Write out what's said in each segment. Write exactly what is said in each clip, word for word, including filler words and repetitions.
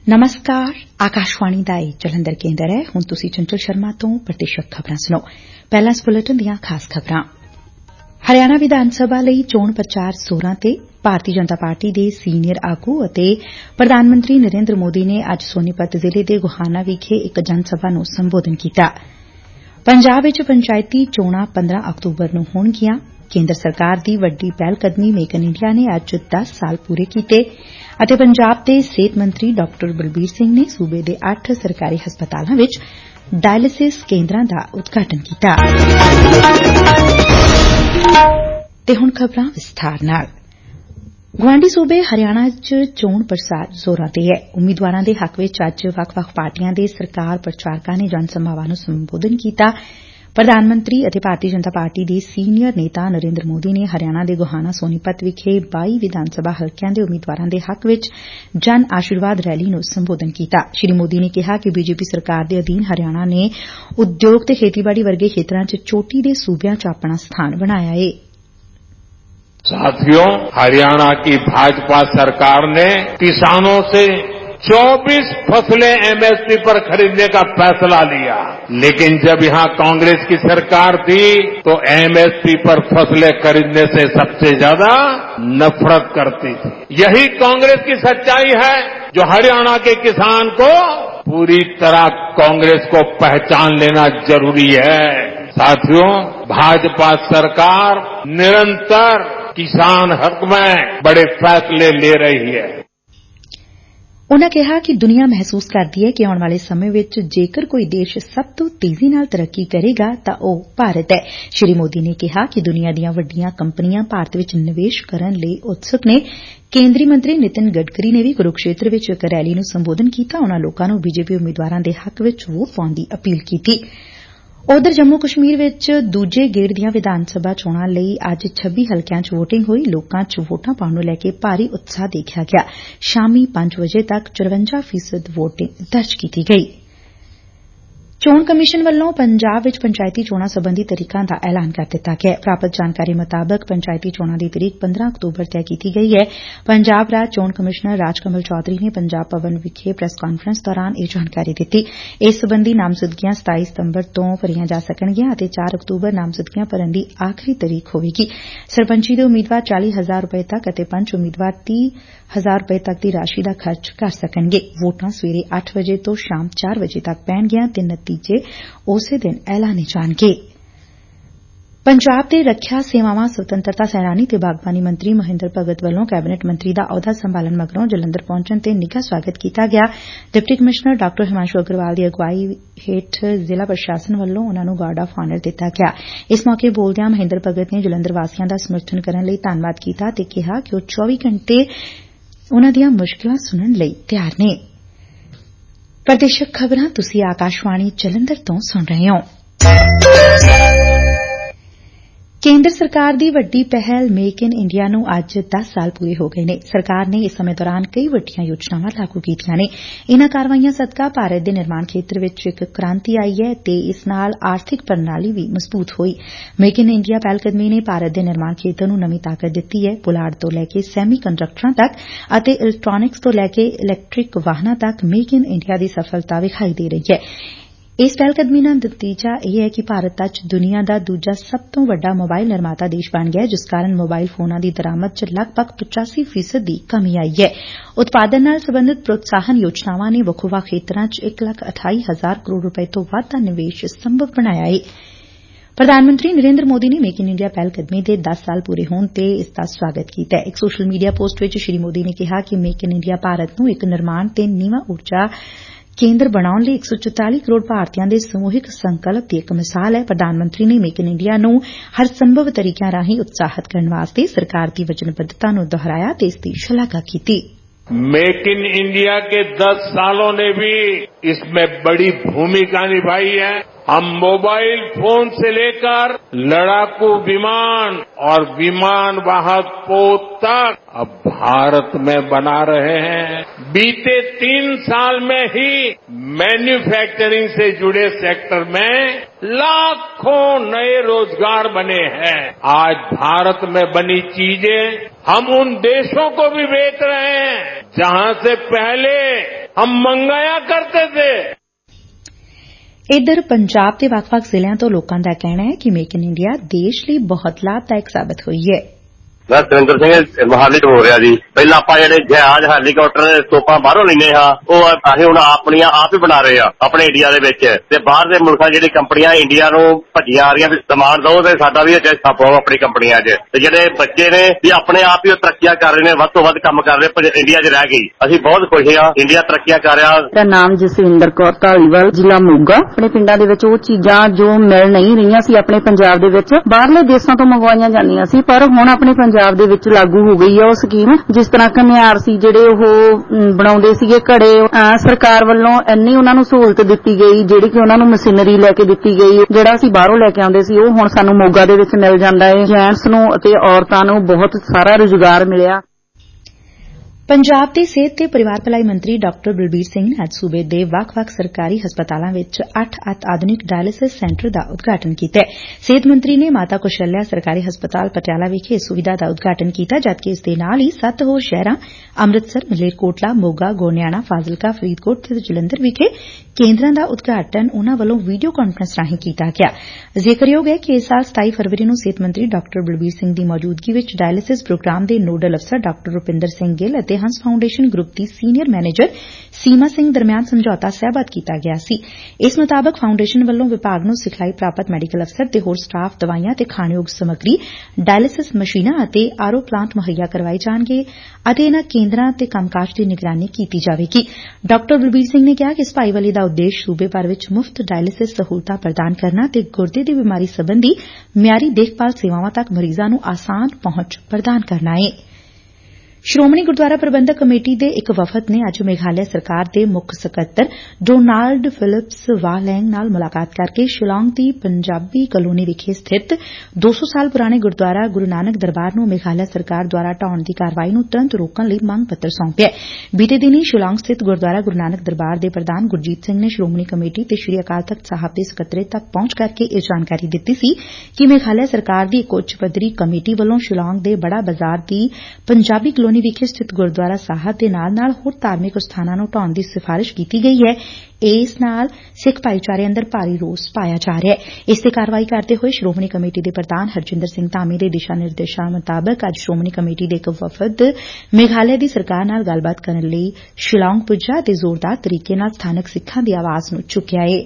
नमस्कार आकाशवाणी ਦਾ ਇਹ ਜਲੰਧਰ ਕੇਂਦਰ ਹੈ। ਹੁਣ ਤੁਸੀਂ ਚੰਚਲ ਸ਼ਰਮਾ ਤੋਂ ਪ੍ਰਤੀਸ਼ਤ ਖਬਰਾਂ ਸੁਣੋ। ਪਹਿਲਾਂ ਇਸ ਬੁਲੇਟਿਨ ਦੀਆਂ ਖਾਸ ਖਬਰਾਂ। ਹਰਿਆਣਾ ਵਿਧਾਨ ਸਭਾ ਲਈ ਚੋਣ ਪ੍ਰਚਾਰ ਜ਼ੋਰਾਂ ਤੇ। ਭਾਰਤੀ ਜਨਤਾ ਪਾਰਟੀ ਦੇ ਸੀਨੀਅਰ ਆਗੂ ਅਤੇ ਪ੍ਰਧਾਨ ਮੰਤਰੀ ਨਰੇਂਦਰ ਮੋਦੀ ਨੇ ਅੱਜ ਸੋਨੀਪਤ ਜ਼ਿਲ੍ਹੇ ਦੇ ਗੋਹਾਨਾ ਵਿਖੇ ਇੱਕ ਜਨ ਸਭਾ ਨੂੰ ਸੰਬੋਧਨ ਕੀਤਾ। ਪੰਜਾਬ ਵਿਚ ਪੰਚਾਇਤੀ ਚੋਣਾਂ ਪੰਦਰਾਂ ਅਕਤੂਬਰ ਨੂੰ ਹੋਣਗੀਆਂ। ਕੇਂਦਰ ਸਰਕਾਰ ਦੀ ਵੱਡੀ ਪਹਿਲਕਦਮੀ ਮੇਕ ਇਨ ਇੰਡੀਆ ਨੇ ਅੱਜ ਦਸ ਸਾਲ ਪੂਰੇ ਕੀਤੇ ਅਤੇ ਪੰਜਾਬ ਦੇ ਸਿਹਤ ਮੰਤਰੀ ਡਾ ਬਲਬੀਰ ਸਿੰਘ ਨੇ ਸੂਬੇ ਦੇ ਅੱਠ ਸਰਕਾਰੀ ਹਸਪਤਾਲਾਂ ਵਿਚ ਡਾਇਲਸਿਸ ਕੇਂਦਰਾਂ ਦਾ ਉਦਘਾਟਨ ਕੀਤਾ। ਤੇ ਹੁਣ ਖਬਰਾਂ ਵਿਸਥਾਰ ਨਾਲ। ਗੁਆਂਢੀ ਸੂਬੇ ਹਰਿਆਣਾ ਚ ਚੋਣ ਪ੍ਰਚਾਰ ਜ਼ੋਰਾਂ ਤੇ ਐ। ਉਮੀਦਵਾਰਾਂ ਦੇ ਹੱਕ ਵਿਚ ਅੱਜ ਵੱਖ-ਵੱਖ ਪਾਰਟੀਆਂ ਦੇ ਸਰਕਾਰ ਪ੍ਰਚਾਰਕਾਂ ਨੇ ਜਨ ਸਭਾਵਾਂ ਨੂੰ ਸੰਬੋਧਨ ਕੀਤਾ। ਪ੍ਰਧਾਨ ਮੰਤਰੀ ਅਤੇ ਭਾਰਤੀ ਜਨਤਾ ਪਾਰਟੀ ਦੇ ਸੀਨੀਅਰ ਨੇਤਾ ਨਰੇਂਦਰ ਮੋਦੀ ਨੇ ਹਰਿਆਣਾ ਦੇ ਗੋਹਾਨਾ ਸੋਨੀਪਤ ਵਿਖੇ ਬਾਈ ਵਿਧਾਨ ਸਭਾ ਹਲਕਿਆਂ ਦੇ ਉਮੀਦਵਾਰਾਂ ਦੇ ਹੱਕ ਵਿਚ ਜਨ ਆਸ਼ੀਰਵਾਦ ਰੈਲੀ ਨੂੰ ਸੰਬੋਧਨ ਕੀਤਾ। ਸ੍ਰੀ ਮੋਦੀ ਨੇ ਕਿਹਾ ਕਿ ਬੀਜੇਪੀ ਸਰਕਾਰ ਦੇ ਅਧੀਨ ਹਰਿਆਣਾ ਨੇ ਉਦਯੋਗ ਤੇ ਖੇਤੀਬਾੜੀ ਵਰਗੇ ਖੇਤਰਾਂ ਚ ਚੋਟੀ ਦੇ ਸੂਬਿਆਂ ਚ ਆਪਣਾ ਸਥਾਨ ਬਣਾਇਆ ਏ। साथियों, हरियाणा की भाजपा सरकार ने किसानों से चौबीस फसलें एमएसपी पर खरीदने का फैसला लिया, लेकिन जब यहां कांग्रेस की सरकार थी तो एमएसपी पर फसलें खरीदने से सबसे ज्यादा नफरत करती थी। यही कांग्रेस की सच्चाई है जो हरियाणा के किसान को पूरी तरह कांग्रेस को पहचान लेना जरूरी है। साथियों, भाजपा सरकार निरंतर किसान हक में बड़े फैसले ले रही है। ਉਨੂਾ ਕਿਹਾ ਕਿ ਦੁਨੀਆ ਮਹਿਸੂਸ ਕਰਦੀ ਏ ਕਿ ਆਉਣ ਵਾਲੇ ਸਮੇਂ ਵਿਚ ਜੇਕਰ ਕੋਈ ਦੇਸ਼ ਸਭ ਤੋਂ ਤੇਜ਼ੀ ਨਾਲ ਤਰੱਕੀ ਕਰੇਗਾ ਤਾਂ ਉਹ ਭਾਰਤ ਏ। ਸ੍ਰੀ ਮੋਦੀ ਨੇ ਕਿਹਾ ਕਿ ਦੁਨੀਆ ਦੀਆਂ ਵੱਡੀਆਂ ਕੰਪਨੀਆਂ ਭਾਰਤ ਵਿਚ ਨਿਵੇਸ਼ ਕਰਨ ਲਈ ਉਤਸੁਕ ਨੇ। ਕੇਂਦਰੀ ਮੰਤਰੀ ਨਿਤਿਨ ਗਡਕਰੀ ਨੇ ਵੀ ਕੁਰੂਕਸ਼ੇਤਰ ਵਿਚ ਇੱਕ ਰੈਲੀ ਨੂੰ ਸੰਬੋਧਨ ਕੀਤਾ। ਉਨੂਾ ਲੋਕਾਂ ਨੂੰ ਬੀਜੇਪੀ ਉਮੀਦਵਾਰਾਂ ਦੇ ਹੱਕ ਵਿਚ ਵੋਟ ਪਾਉਣ ਦੀ ਅਪੀਲ ਕੀਤੀ। ਉਧਰ ਜੰਮੂ ਕਸ਼ਮੀਰ ਵਿਚ ਦੂਜੇ ਗੇੜ ਦੀਆਂ ਵਿਧਾਨ ਸਭਾ ਚੋਣਾਂ ਲਈ ਅੱਜ ਛੱਬੀ ਹਲਕਿਆਂ ਚ ਵੋਟਿੰਗ ਹੋਈ। ਲੋਕਾਂ ਚ ਵੋਟਾਂ ਪਾਉਣ ਨੂੰ ਲੈ ਕੇ ਭਾਰੀ ਉਤਸ਼ਾਹ ਦੇਖਿਆ ਗਿਆ। ਸ਼ਾਮੀ ਪੰਜ ਵਜੇ ਤੱਕ ਚੌਵੰਜਾ ਫ਼ੀਸਦ ਵੋਟਿੰਗ ਦਰਜ ਕੀਤੀ ਗਈ। ਚੋਣ ਕਮਿਸ਼ਨ ਵੱਲੋਂ ਪੰਜਾਬ ਵਿਚ ਪੰਚਾਇਤੀ ਚੋਣਾਂ ਸਬੰਧੀ ਤਰੀਕਾਂ ਦਾ ਐਲਾਨ ਕਰ ਦਿੱਤਾ ਗਿਐ। ਪ੍ਰਾਪਤ ਜਾਣਕਾਰੀ ਮੁਤਾਬਕ ਪੰਚਾਇਤੀ ਚੋਣਾਂ ਦੀ ਤਰੀਕ ਪੰਦਰਾਂ ਅਕਤੂਬਰ ਤੈਅ ਕੀਤੀ ਗਈ ਐ। ਪੰਜਾਬ ਰਾਜ ਚੋਣ ਕਮਿਸ਼ਨਰ ਰਾਜ ਕਮਲ ਚੌਧਰੀ ਨੇ ਪੰਜਾਬ ਭਵਨ ਵਿਖੇ ਪ੍ਰੈਸ ਕਾਨਫਰੰਸ ਦੌਰਾਨ ਇਹ ਜਾਣਕਾਰੀ ਦਿੱਤੀ। ਇਸ ਸਬੰਧੀ ਨਾਮਜ਼ਦਗੀਆਂ ਸਤਾਈ ਸਤੰਬਰ ਤੋਂ ਭਰੀਆਂ ਜਾ ਸਕਣਗੀਆਂ ਅਤੇ ਚਾਰ ਅਕਤੂਬਰ ਨਾਮਜ਼ਦਗੀਆਂ ਭਰਨ ਦੀ ਆਖਰੀ ਤਰੀਕ ਹੋਵੇਗੀ। ਸਰਪੰਚੀ ਦੇ ਉਮੀਦਵਾਰ ਚਾਲੀ ਹਜ਼ਾਰ ਰੁਪਏ ਤੱਕ ਅਤੇ ਪੰਚ ਉਮੀਦਵਾਰ ਤੀਹ ਹਜ਼ਾਰ ਰੁਪਏ ਤੱਕ ਦੀ ਰਾਸ਼ੀ ਦਾ ਖਰਚ ਕਰ ਸਕਣਗੇ। ਵੋਟਾਂ ਸਵੇਰੇ ਅੱਠ ਵਜੇ ਤੋਂ ਸ਼ਾਮ ਚਾਰ ਵਜੇ ਤੱਕ ਪੈਣਗੀਆਂ ਤੇ ਨਤੀਜੇ ਉਸੇ ਦਿਨ ਐਲਾਨੇ ਜਾਣਗੇ। ਪੰਜਾਬ ਦੇ ਰੱਖਿਆ ਸੇਵਾਵਾਂ ਸੁਤੰਤਰਤਾ ਸੈਨਾਨੀ ਤੇ ਬਾਗਬਾਨੀ ਮੰਤਰੀ ਮਹਿੰਦਰ ਭਗਤ ਵੱਲੋਂ ਕੈਬਨਿਟ ਮੰਤਰੀ ਦਾ ਅਹੁਦਾ ਸੰਭਾਲਣ ਮਗਰੋਂ ਜਲੰਧਰ ਪਹੁੰਚਣ ਤੇ ਨਿੱਘਾ ਸਵਾਗਤ ਕੀਤਾ ਗਿਆ। ਡਿਪਟੀ ਕਮਿਸ਼ਨਰ ਡਾ ਹਿਮਾਂਸ਼ੂ ਅਗਰਵਾਲ ਦੀ ਅਗਵਾਈ ਹੇਠ ਜ਼ਿਲ੍ਹਾ ਪ੍ਰਸ਼ਾਸਨ ਵੱਲੋਂ ਉਨੂਾਂ ਨੂੰ ਗਾਰਡ ਆਫ ਆਨਰ ਦਿੱਤਾ ਗਿਆ। ਇਸ ਮੌਕੇ ਬੋਲਦਿਆਂ ਮਹਿੰਦਰ ਭਗਤ ਨੇ ਜਲੰਧਰ ਵਾਸੀਆਂ ਦਾ ਸਮਰਥਨ ਕਰਨ ਲਈ ਧੰਨਵਾਦ ਕੀਤਾ ਤੇ ਕਿਹਾ ਕਿ ਉਹ ਚੌਵੀ ਘੰਟੇ ਉਨੂਾਂ ਦੀਆਂ ਮੁਸ਼ਕਲਾਂ ਸੁਣਨ ਲਈ ਤਿਆਰ ਨੇ। ਪ੍ਰਦੇਸ਼ਕ ਖਬਰਾਂ ਤੁਸੀਂ ਆਕਾਸ਼ਵਾਣੀ ਜਲੰਧਰ ਤੋਂ ਸੁਣ ਰਹੇ ਹੋ। ਕੇਂਦਰ ਸਰਕਾਰ ਦੀ ਵੱਡੀ ਪਹਿਲ ਮੇਕ ਇਨ ਇੰਡੀਆ ਨੂੰ ਅੱਜ ਦਸ ਸਾਲ ਪੂਰੇ ਹੋ ਗਏ ਨੇ। ਸਰਕਾਰ ਨੇ ਇਸ ਸਮੇਂ ਦੌਰਾਨ ਕਈ ਵੱਡੀਆਂ ਯੋਜਨਾਵਾਂ ਲਾਗੂ ਕੀਤੀਆਂ ਨੇ। ਇਨ੍ਹਾਂ ਕਾਰਵਾਈਆਂ ਸਦਕਾ ਭਾਰਤ ਦੇ ਨਿਰਮਾਣ ਖੇਤਰ ਵਿਚ ਇੱਕ ਕ੍ਰਾਂਤੀ ਆਈ ਏ ਤੇ ਇਸ ਨਾਲ ਆਰਥਿਕ ਪ੍ਰਣਾਲੀ ਵੀ ਮਜ਼ਬੂਤ ਹੋਈ। ਮੇਕ ਇਨ ਇੰਡੀਆ ਪਹਿਲਕਦਮੀ ਨੇ ਭਾਰਤ ਦੇ ਨਿਰਮਾਣ ਖੇਤਰ ਨੂੰ ਨਵੀਂ ਤਾਕਤ ਦਿੱਤੀ ਏ। ਪੁਲਾੜ ਤੋਂ ਲੈ ਕੇ ਸੈਮੀ ਕੰਡਕਟਰਾਂ ਤੱਕ ਅਤੇ ਇਲੈਕਟ੍ਰਾਨਿਕਸ ਤੋਂ ਲੈ ਕੇ ਇਲੈਕਟ੍ਰਿਕ ਵਾਹਨਾਂ ਤੱਕ ਮੇਕ ਇਨ ਇੰਡੀਆ ਦੀ ਸਫਲਤਾ ਵਿਖਾਈ ਦੇ ਰਹੀ ਏ। ਇਸ ਪਹਿਲਕਦਮੀ ਦਾ ਨਤੀਜਾ ਇਹ ਏ ਕਿ ਭਾਰਤ ਅੱਜ ਦੁਨੀਆ ਦਾ ਦੂਜਾ ਸਭ ਤੋਂ ਵੱਡਾ ਮੋਬਾਇਲ ਨਿਰਮਾਤਾ ਦੇਸ਼ ਬਣ ਗਿਐ, ਜਿਸ ਕਾਰਨ ਮੋਬਾਇਲ ਫੋਨਾਂ ਦੀ ਦਰਾਮਦ ਚ ਲਗਭਗ ਪਚਾਸੀ ਫ਼ੀਸਦ ਦੀ ਕਮੀ ਆਈ ਏ। ਉਤਪਾਦਨ ਨਾਲ ਸਬੰਧਤ ਪ੍ਰੋਤਸਾਹਨ ਯੋਜਨਾਵਾਂ ਨੇ ਵੱਖੋ-ਵੱਖ ਖੇਤਰਾਂ ਚ ਇਕ ਲੱਖ ਅਠਾਈ ਹਜ਼ਾਰ ਕਰੋੜ ਰੁਪਏ ਤੋਂ ਵੱਧ ਦਾ ਨਿਵੇਸ਼ ਸੰਭਵ ਬਣਾਇਆ ਏ। ਪ੍ਰਧਾਨ ਮੰਤਰੀ ਨਰੇਂਦਰ ਮੋਦੀ ਨੇ ਮੇਕ ਇਨ ਇੰਡੀਆ ਪਹਿਲਕਦਮੀ ਦੇ ਦਸ ਸਾਲ ਪੂਰੇ ਹੋਣ ਤੇ ਇਸ ਦਾ ਸਵਾਗਤ ਕੀਤੈ। ਇੱਕ ਸੋਸ਼ਲ ਮੀਡੀਆ ਪੋਸਟ ਵਿਚ ਸ੍ਰੀ ਮੋਦੀ ਨੇ ਕਿਹਾ ਕਿ ਮੇਕ ਇਨ ਇੰਡੀਆ ਭਾਰਤ ਨੂੰ ਇੱਕ ਨਿਰਮਾਣ ਤੇ ਨੀਵਾਂ ਊਰਜਾ ਕੇਂਦਰ ਬਣਾਉਣ ਲਈ ਇੱਕ ਸੌ ਚੁਤਾਲੀ ਕਰੋੜ ਭਾਰਤੀਆਂ ਦੇ ਸਮੂਹਿਕ ਸੰਕਲਪ ਦੀ ਇੱਕ ਮਿਸਾਲ ਏ। ਪ੍ਰਧਾਨ ਮੰਤਰੀ ਨੇ ਮੇਕ ਇਨ ਇੰਡੀਆ ਨੂੰ ਹਰ ਸੰਭਵ ਤਰੀਕਿਆਂ ਰਾਹੀਂ ਉਤਸ਼ਾਹਿਤ ਕਰਨ ਵਾਸਤੇ ਸਰਕਾਰ ਦੀ ਵਚਨਬੱਧਤਾ ਨੂੰ ਦੁਹਰਾਇਆ ਤੇ ਇਸ ਦੀ ਸ਼ਲਾਘਾ ਕੀਤੀ। मेक इन इंडिया के दस सालों ने भी इसमें बड़ी भूमिका निभाई है। हम मोबाइल फोन से लेकर लड़ाकू विमान और विमान वाहक पोत तक अब भारत में बना रहे हैं। बीते तीन साल में ही मैन्युफैक्चरिंग से जुड़े सेक्टर में लाखों नए रोजगार बने हैं। आज भारत में बनी चीजें हम उन देशों को भी बेच रहे हैं जहां से पहले हम मंगाया करते थे। इधर पंजाब के ਵੱਖ-ਵੱਖ ਜ਼ਿਲ੍ਹਿਆਂ ਤੋਂ ਲੋਕਾਂ ਦਾ ਕਹਿਣਾ ਹੈ ਕਿ ਮੇਕ ਇਨ ਇੰਡੀਆ ਦੇਸ਼ ਲਈ ਬਹੁਤ ਲਾਭਦਾਇਕ ਸਾਬਤ ਹੋਈ ਹੈ। ਮੈਂ ਸੁਰਿੰਦਰ ਸਿੰਘ ਮੋਹਾਲੀ ਤੋਂ ਬੋਲ ਰਿਹਾ ਜੀ। ਪਹਿਲਾਂ ਆਪਾਂ ਜਿਹੜੇ ਜਹਾਜ਼ ਹੈਲੀਕਾਪਟਰ ਤੋਪਾਂ ਬਾਹਰੋਂ ਲੈਂਦੇ ਹਾਂ ਉਹ ਅਸੀਂ ਹੁਣ ਆਪਣੀਆਂ ਆਪ ਹੀ ਬਣਾ ਰਹੇ ਆ ਆਪਣੇ ਇੰਡੀਆ ਦੇ ਵਿੱਚ ਤੇ ਬਾਹਰ ਦੇ ਮੁਲਕਾਂ ਜਿਹੜੀ ਕੰਪਨੀਆਂ ਇੰਡੀਆ ਨੂੰ ਭੱਜੀਆਂ ਆ ਰਹੀਆਂ ਵੀ ਸਮਾਨ ਦੋ ਤੇ ਸਾਡਾ ਵੀ ਹਿੱਸਾ ਪਾਓ ਆਪਣੀ ਕੰਪਨੀਆਂ 'ਚ ਤੇ ਜਿਹੜੇ ਬੱਚੇ ਨੇ ਵੀ ਆਪਣੇ ਆਪ ਹੀ ਉਹ ਤਰੱਕੀਆਂ ਕਰ ਰਹੇ ਨੇ ਵੱਧ ਤੋਂ ਵੱਧ ਕੰਮ ਕਰ ਰਹੇ ਇੰਡੀਆ 'ਚ ਰਹਿ ਗਈ। ਅਸੀਂ ਬਹੁਤ ਖੁਸ਼ ਹਾਂ ਇੰਡੀਆ ਤਰੱਕੀਆਂ ਕਰ ਰਿਹਾ। ਮੇਰਾ ਨਾਮ ਜਸਵਿੰਦਰ ਕੌਰ ਢਾਲੀਵਾਲ ਜ਼ਿਲ੍ਹਾ ਮੋਗਾ। ਆਪਣੇ ਪਿੰਡਾਂ ਦੇ ਵਿੱਚ ਉਹ ਚੀਜ਼ਾਂ ਜੋ ਮਿਲ ਨਹੀਂ ਰਹੀਆਂ ਸੀ ਆਪਣੇ ਪੰਜਾਬ ਦੇ ਵਿੱਚ ਬਾਹਰਲੇ ਦੇਸ਼ਾਂ ਤੋਂ ਮੰਗਵਾਈਆਂ ਜਾਂਦੀਆਂ ਸੀ ਪਰ ਹੁਣ ਆਪਣੇ ਪੰਜਾਬ ਦੇ ਵਿੱਚ ਲਾਗੂ ਹੋ ਗਈ ਹੈ ਉਹ ਸਕੀਮ। ਜਿਸ ਤਰ੍ਹਾਂ ਘਨਿਆਰ ਸੀ ਜਿਹੜੇ ਉਹ ਬਣਾਉਂਦੇ ਸੀਗੇ ਘੜੇ ਸਰਕਾਰ ਵੱਲੋਂ ਇੰਨੀ ਉਹਨਾਂ ਨੂੰ ਸਹੂਲਤ ਦਿੱਤੀ ਗਈ ਜਿਹੜੀ ਕਿ ਉਹਨਾਂ ਨੂੰ ਮਸ਼ੀਨਰੀ ਲੈ ਕੇ ਦਿੱਤੀ ਗਈ। ਜਿਹੜਾ ਅਸੀਂ ਬਾਹਰੋਂ ਲੈ ਕੇ ਆਉਂਦੇ ਸੀ ਉਹ ਹੁਣ ਸਾਨੂੰ ਮੋਗਾ ਦੇ ਵਿੱਚ ਮਿਲ ਜਾਂਦਾ ਹੈ। ਜੈਂਟਸ ਨੂੰ ਅਤੇ ਔਰਤਾਂ ਨੂੰ ਬਹੁਤ ਸਾਰਾ ਰੁਜ਼ਗਾਰ ਮਿਲਿਆ। ਪੰਜਾਬ ਦੇ ਸਿਹਤ ਤੇ ਪਰਿਵਾਰ ਭਲਾਈ ਮੰਤਰੀ ਡਾਕਟਰ ਬਲਬੀਰ ਸਿੰਘ ਨੇ ਅੱਜ ਸੂਬੇ ਦੇ ਵੱਖ-ਵੱਖ ਸਰਕਾਰੀ ਹਸਪਤਾਲਾਂ ਵਿੱਚ ਅੱਠ ਅਤਿ ਆਧੁਨਿਕ ਡਾਇਲਿਸਿਸ ਸੈਂਟਰ ਦਾ ਉਦਘਾਟਨ ਕੀਤਾ। ਸਿਹਤ ਮੰਤਰੀ ਨੇ ਮਾਤਾ ਕੁਸ਼ਲਿਆ ਸਰਕਾਰੀ ਹਸਪਤਾਲ ਪਟਿਆਲਾ ਵਿਖੇ ਇਸ ਸੁਵਿਧਾ ਦਾ ਉਦਘਾਟਨ ਕੀਤਾ ਜਦਕਿ ਇਸ ਦੇ ਨਾਲ ਹੀ ਸੱਤ ਹੋਰ ਸ਼ਹਿਰਾਂ ਅੰਮ੍ਰਿਤਸਰ, ਮਲੇਰਕੋਟਲਾ, ਮੋਗਾ, ਗੋਨਿਆਣਾ, ਫਾਜ਼ਿਲਕਾ, ਫਰੀਦਕੋਟ ਤੇ ਜਲੰਧਰ ਵਿਖੇ ਕੇਂਦਰਾਂ ਦਾ ਉਦਘਾਟਨ ਉਨੂਾਂ ਵੱਲੋਂ ਵੀਡੀਓ ਕਾਨਫਰੰਸ ਰਾਹੀਂ ਕੀਤਾ ਗਿਆ। ਜ਼ਿਕਰਯੋਗ ਹੈ ਕਿ ਇਸ ਸਾਲ ਸਤਾਈ ਫਰਵਰੀ ਨੂੰ ਸਿਹਤ ਮੰਤਰੀ ਡਾਕਟਰ ਬਲਬੀਰ ਸਿੰਘ ਦੀ ਮੌਜੂਦਗੀ ਵਿੱਚ ਡਾਇਲਿਸਿਸ ਪ੍ਰੋਗਰਾਮ ਦੇ ਨੋਡਲ ਅਫਸਰ ਡਾਕਟਰ ਰੁਪਿੰਦਰ ਸਿੰਘ ਗਿੱਲ ਅਤੇ ਹੰਸ ਫਾਊਂਡੇਸ਼ਨ ਗਰੁੱਪ ਦੀ ਸੀਨੀਅਰ ਮੈਨੇਜਰ ਸੀਮਾ ਸਿੰਘ ਦਰਮਿਆਨ ਸਮਝੌਤਾ ਸਹੀਬੱਧ ਕੀਤਾ ਗਿਆ ਸੀ। ਇਸ ਮੁਤਾਬਕ ਫਾਊਂਡੇਸ਼ਨ ਵੱਲੋਂ ਵਿਭਾਗ ਨੂੰ ਸਿਖਲਾਈ ਪ੍ਰਾਪਤ ਮੈਡੀਕਲ ਅਫਸਰ ਤੇ ਹੋਰ ਸਟਾਫ ਦਵਾਈਆਂ ਤੇ ਖਾਣਯੋਗ ਸਮੱਗਰੀ ਡਾਇਲਿਸਿਸ ਮਸ਼ੀਨਾਂ ਅਤੇ ਆਰਓ ਪਲਾਂਟ ਮੁਹੱਈਆ ਕਰਵਾਏ ਜਾਣਗੇ ਅਤੇ ਇਨੂਾਂ ਕੇਂਦਰਾਂ ਤੇ ਕੰਮਕਾਜ ਦੀ ਨਿਗਰਾਨੀ ਕੀਤੀ ਜਾਵੇਗੀ। ਡਾਕਟਰ ਬਲਬੀਰ ਸਿੰਘ ਨੇ ਕਿਹਾ ਕਿ ਇਸ ਭਾਈਵਾਲੀ ਦਾ ਉਦੇਸ਼ ਸੂਬੇ ਭਰ ਵਿੱਚ ਮੁਫ਼ਤ ਡਾਇਲਿਸਿਸ ਸਹੂਲਤਾਂ ਪ੍ਰਦਾਨ ਕਰਨਾ ਤੇ ਗੁਰਦੇ ਦੀ ਬਿਮਾਰੀ ਸਬੰਧੀ ਮਿਆਰੀ ਦੇਖਭਾਲ ਸੇਵਾਵਾਂ ਤੱਕ ਮਰੀਜ਼ਾਂ ਨੂੰ ਆਸਾਨ ਪਹੁੰਚ ਪ੍ਰਦਾਨ ਕਰਨਾ ਏ। ਸ਼੍ਰੋਮਣੀ ਗੁਰਦੁਆਰਾ ਪ੍ਰਬੰਧਕ ਕਮੇਟੀ ਦੇ ਇੱਕ ਵਫ਼ਦ ਨੇ ਅੱਜ ਮੇਘਾਲਿਆ ਸਰਕਾਰ ਦੇ ਮੁੱਖ ਸਕੱਤਰ ਡੋਨਾਲਡ ਫਿਲਿਪਸ ਵਾਹਲੈਂਗ ਨਾਲ ਮੁਲਾਕਾਤ ਕਰਕੇ ਸ਼ਿਲਾਂਗ ਦੀ ਪੰਜਾਬੀ ਕਲੋਨੀ ਵਿਖੇ ਸਥਿਤ ਦੋ ਸੌ ਸਾਲ ਪੁਰਾਣੇ ਗੁਰਦੁਆਰਾ ਗੁਰੂ ਨਾਨਕ ਦਰਬਾਰ ਨੂੰ ਮੇਘਾਲਿਆ ਸਰਕਾਰ ਦੁਆਰਾ ਢਾਉਣ ਦੀ ਕਾਰਵਾਈ ਨੂੰ ਤੁਰੰਤ ਰੋਕਣ ਲਈ ਮੰਗ ਪੱਤਰ ਸੌਂਪਿਆ। ਬੀਤੇ ਦਿਨੀ ਸ਼ਿਲਾਂਗ ਸਥਿਤ ਗੁਰਦੁਆਰਾ ਗੁਰੂ ਨਾਨਕ ਦਰਬਾਰ ਦੇ ਪ੍ਰਧਾਨ ਗੁਰਜੀਤ ਸਿੰਘ ਨੇ ਸ਼੍ਰੋਮਣੀ ਕਮੇਟੀ ਤੇ ਸ੍ਰੀ ਅਕਾਲ ਤਖ਼ਤ ਸਾਹਿਬ ਦੇ ਸਕੱਤਰੇਤ ਤੱਕ ਪਹੁੰਚ ਕਰਕੇ ਇਹ ਜਾਣਕਾਰੀ ਦਿੱਤੀ ਸੀ ਕਿ ਮੇਘਾਲਿਆ ਸਰਕਾਰ ਦੀ ਇੱਕ ਉੱਚ ਪੱਧਰੀ ਕਮੇਟੀ ਵੱਲੋਂ ਸ਼ਿਲਾਂਗ ਦੇ ਬੜਾ ਬਾਜ਼ਾਰ ਦੀ ਪੰਜਾਬੀ ਕਲੋਨੀ ਵਿਖੇ ਸਥਿਤ ਗੁਰਦੁਆਰਾ ਸਾਹਿਬ ਦੇ ਨਾਲ ਨਾਲ ਹੋਰ ਧਾਰਮਿਕ ਸਥਾਨਾਂ ਨੂੰ ਢਾਉਣ ਦੀ ਸਿਫਾਰਿਸ਼ ਕੀਤੀ ਗਈ ਹੈ। ਇਸ ਨਾਲ ਸਿੱਖ ਭਾਈਚਾਰੇ ਅੰਦਰ ਭਾਰੀ ਰੋਸ ਪਾਇਆ ਜਾ ਰਿਹਾ ਹੈ। ਇਸ ਤੇ ਕਾਰਵਾਈ ਕਰਦੇ ਹੋਏ ਸ਼੍ਰੋਮਣੀ ਕਮੇਟੀ ਦੇ ਪ੍ਰਧਾਨ ਹਰਜਿੰਦਰ ਸਿੰਘ ਧਾਮੀ ਦੇ ਦਿਸ਼ਾ ਨਿਰਦੇਸ਼ਾਂ ਮੁਤਾਬਕ ਅੱਜ ਸ਼੍ਰੋਮਣੀ ਕਮੇਟੀ ਦੇ ਇੱਕ ਵਫ਼ਦ ਮੇਘਾਲਿਆ ਦੀ ਸਰਕਾਰ ਨਾਲ ਗੱਲਬਾਤ ਕਰਨ ਲਈ ਸ਼ਿਲਾਂਗ ਪੁੱਜਾ ਅਤੇ ਜ਼ੋਰਦਾਰ ਤਰੀਕੇ ਨਾਲ ਸਥਾਨਕ ਸਿੱਖਾਂ ਦੀ ਆਵਾਜ਼ ਨੂੰ ਚੁੱਕਿਆ ਏ।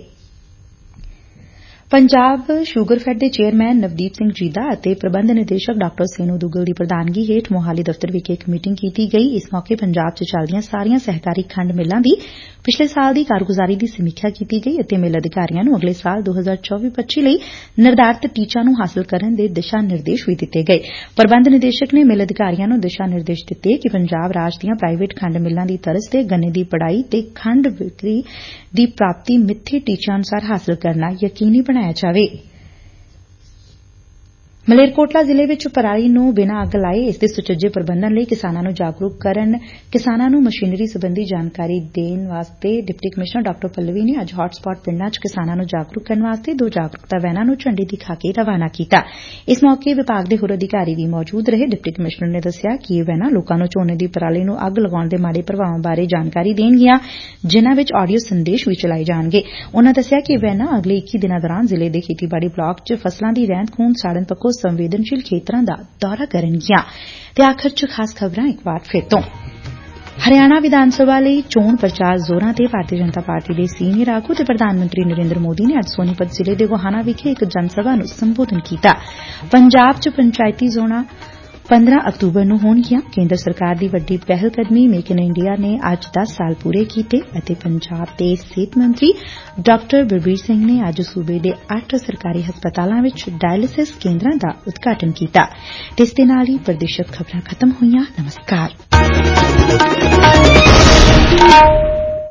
ਪੰਜਾਬ ਸ਼ੂਗਰਫੈਡ ਦੇ ਚੇਅਰਮੈਨ ਨਵਦੀਪ ਸਿੰਘ ਜੀਦਾ ਅਤੇ ਪ੍ਰਬੰਧ ਨਿਦੇਸ਼ਕ ਡਾ ਸੇਨੂ ਦੁੱਗਲ ਦੀ ਪ੍ਰਧਾਨਗੀ ਹੇਠ ਮੋਹਾਲੀ ਦਫ਼ਤਰ ਵਿਖੇ ਇੱਕ ਮੀਟਿੰਗ ਕੀਤੀ ਗਈ। ਇਸ ਮੌਕੇ ਪੰਜਾਬ ਚ ਚੱਲਦੀਆਂ ਸਾਰੀਆਂ ਸਹਿਕਾਰੀ ਖੰਡ ਮਿੱਲਾਂ ਦੀ ਪਿਛਲੇ ਸਾਲ ਦੀ ਕਾਰਗੁਜ਼ਾਰੀ ਦੀ ਸਮੀਖਿਆ ਕੀਤੀ ਗਈ ਅਤੇ ਮਿੱਲ ਅਧਿਕਾਰੀਆਂ ਨੂੰ ਅਗਲੇ ਸਾਲ ਦੋ ਹਜ਼ਾਰ ਚੌਵੀ ਪੱਚੀ ਲਈ ਨਿਰਧਾਰਿਤ ਟੀਚਿਆਂ ਨੂੰ ਹਾਸਲ ਕਰਨ ਦੇ ਦਿਸ਼ਾ ਨਿਰਦੇਸ਼ ਵੀ ਦਿੱਤੇ ਗਏ। ਪ੍ਰਬੰਧ ਨਿਦੇਸ਼ਕ ਨੇ ਮਿੱਲ ਅਧਿਕਾਰੀਆਂ ਨੂੰ ਦਿਸ਼ਾ ਨਿਰਦੇਸ਼ ਦਿੱਤੇ ਕਿ ਪੰਜਾਬ ਰਾਜ ਦੀਆਂ ਪ੍ਰਾਈਵੇਟ ਖੰਡ ਮਿੱਲਾਂ ਦੀ ਤਰਜ਼ ਤੇ ਗੰਨੇ ਦੀ ਪੜਾਈ ਤੇ ਖੰਡ ਵਿਕਰੀ ਦੀ ਪ੍ਰਾਪਤੀ ਮਿੱਥੇ ਟੀਚਿਆਂ ਅਨੁਸਾਰ ਹਾਸਲ ਕਰਨਾ ਯਕੀਨੀ ਬਣਾਇਆ ਜਾਵੇ। ਮਲੇਰਕੋਟਲਾ ਜ਼ਿਲ੍ਹੇ ਵਿੱਚ ਪਰਾਲੀ ਨੂੰ ਬਿਨਾਂ ਅੱਗ ਲਾਏ ਇਸ ਦੇ ਸੁਚੱਜੇ ਪ੍ਰਬੰਧਨ ਲਈ ਕਿਸਾਨਾਂ ਨੂੰ ਜਾਗਰੂਕ ਕਰਨ ਕਿਸਾਨਾਂ ਨੂੰ ਮਸ਼ੀਨਰੀ ਸਬੰਧੀ ਜਾਣਕਾਰੀ ਦੇਣ ਵਾਸਤੇ ਡਿਪਟੀ ਕਮਿਸ਼ਨਰ ਡਾ ਪੱਲਵੀ ਨੇ ਅੱਜ ਹੌਟ ਸਪਾਟ ਪਿੰਡਾਂ ਚ ਕਿਸਾਨਾਂ ਨੂੰ ਜਾਗਰੂਕ ਕਰਨ ਵਾਸਤੇ ਦੋ ਜਾਗਰੂਕਤਾ ਵੈਨਾਂ ਨੂੰ ਝੰਡੀ ਦਿਖਾ ਕੇ ਰਵਾਨਾ ਕੀਤਾ। ਇਸ ਮੌਕੇ ਵਿਭਾਗ ਦੇ ਹੋਰ ਅਧਿਕਾਰੀ ਵੀ ਮੌਜੂਦ ਰਹੇ। ਡਿਪਟੀ ਕਮਿਸ਼ਨਰ ਨੇ ਦੱਸਿਆ ਕਿ ਇਹ ਵੈਨਾਂ ਲੋਕਾਂ ਨੂੰ ਝੋਨੇ ਦੀ ਪਰਾਲੀ ਨੂੰ ਅੱਗ ਲਗਾਉਣ ਦੇ ਮਾੜੇ ਪ੍ਰਭਾਵਾਂ ਬਾਰੇ ਜਾਣਕਾਰੀ ਦੇਣਗੀਆਂ ਜਿਨ੍ਹਾਂ ਵਿੱਚ ਆਡੀਓ ਸੰਦੇਸ਼ ਵੀ ਚਲਾਏ ਜਾਣਗੇ। ਉਨੂਾਂ ਦੱਸਿਆ ਕਿ ਇਹ ਵੈਨਾਂ ਅਗਲੇ ਇੱਕੀ ਦਿਨਾਂ ਦੌਰਾਨ ਜ਼ਿਲ੍ਹੇ ਦੇ ਖੇਤੀਬਾੜੀ ਬਲਾਕ ਚ ਫਸਲਾਂ ਦੀ ਰਹਿੰਦ ਖੂੰਹਦ ਸਾੜਨ ਪੱਖੋਂ ਸੰਵੇਦਨਸ਼ੀਲ ਖੇਤਰਾਂ ਦਾ ਦੌਰਾ ਕਰਨਗੀਆਂ। ਤੇ ਆਖਰ ਚ ਖਾਸ ਖਬਰਾਂ ਇੱਕ ਵਾਰ ਫਿਰ ਤੋਂ। ਹਰਿਆਣਾ ਵਿਧਾਨ ਸਭਾ ਲਈ ਚੋਣ ਪ੍ਰਚਾਰ ਜ਼ੋਰਾਂ ਤੇ ਭਾਰਤੀ ਜਨਤਾ ਪਾਰਟੀ ਦੇ ਸੀਨੀਅਰ ਆਗੂ ਤੇ ਪ੍ਰਧਾਨ ਮੰਤਰੀ ਨਰਿੰਦਰ ਮੋਦੀ ਨੇ ਅੱਜ ਸੋਨੀਪਤ ਜ਼ਿਲ੍ਹੇ ਦੇ ਗੋਹਾਨਾ ਵਿਖੇ ਇੱਕ ਜਨ ਸਭਾ ਨੂੰ ਸੰਬੋਧਨ ਕੀਤਾ। ਪੰਜਾਬ ਚ ਪੰਚਾਇਤੀ ਚੋਣਾਂ ਪੰਦਰਾਂ ਅਕਤੂਬਰ ਨੂੰ ਹੋਣਗੀਆਂ। ਕੇਂਦਰ ਸਰਕਾਰ ਦੀ ਵੱਡੀ ਪਹਿਲ ਕਦਮੀ ਮੇਕ ਇਨ ਇੰਡੀਆ ਨੇ ਅੱਜ ਦਸ ਸਾਲ ਪੂਰੇ ਕੀਤੇ ਅਤੇ ਪੰਜਾਬ ਦੇ ਸਿਹਤ ਮੰਤਰੀ ਡਾ ਬਲਬੀਰ ਸਿੰਘ ਨੇ ਅੱਜ ਸੂਬੇ ਦੇ ਅੱਠ ਸਰਕਾਰੀ ਹਸਪਤਾਲਾਂ ਵਿੱਚ ਡਾਇਲਿਸਿਸ ਕੇਂਦਰਾਂ ਦਾ ਉਦਘਾਟਨ ਕੀਤਾ। ਇਸ ਦੇ ਨਾਲ ਹੀ ਪ੍ਰਦੇਸ਼ਕ ਖਬਰਾਂ ਖਤਮ ਹੋਈਆਂ। ਨਮਸਕਾਰ।